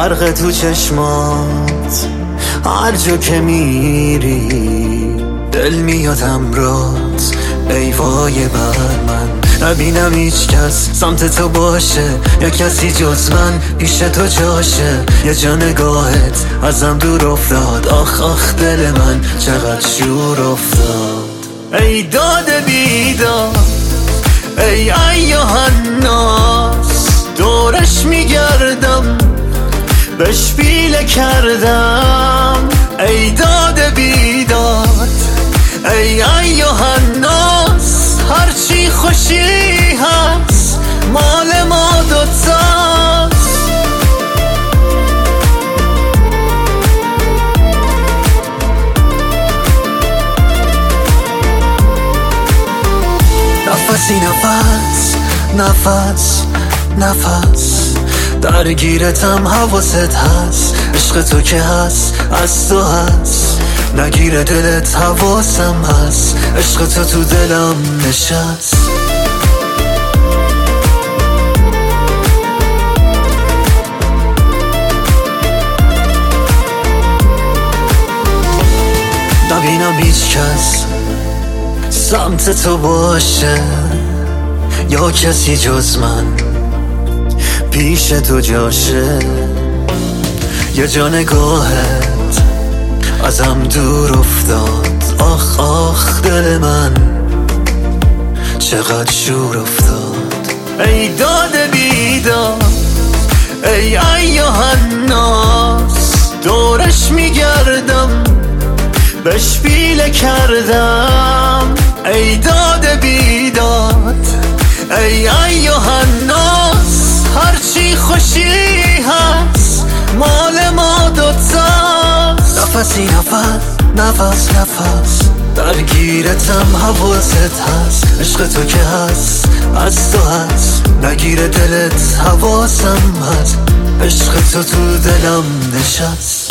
برق تو چشمات هر جا که میری دل میاد امرات، ای وای بر من. نبینم هیچ کس سمت تو باشه، یا کسی جز من پیش تو جاشه. یه جا نگاهت ازم دور افتاد، آخ آخ دل من چقدر شور افتاد. ای داد بیداد، ای ایوهناس، دورش میگردم بهش پیله کردم. ای داد بیداد، ای ایوهناس، هرچی خوشی هست مال ما دوتاست. نفسی نفس نفس نفس درگیرتم، حواست هست، عشق تو که هست از تو هست. نگیره دلت حواسم هست، عشق تو دلم نشست. نبینم هیچ کس سمت تو باشه، یا کسی جز من پیش تو جاشه. یه جا نگاهت ازم دور افتاد، آخ آخ دل من چقدر شور افتاد. ای داد بیداد، ای ایوهناس، دورش میگردم بهش پیله کردم. ای داد بیداد، ای ایوهناس، هرچی خوشی هست مال ما دوتاست. نفسی نفس نفس درگیرتم، حواست هست، عشق تو که هست از تو هست. نگیره دلت حواسم هست، عشق تو دلم نشست.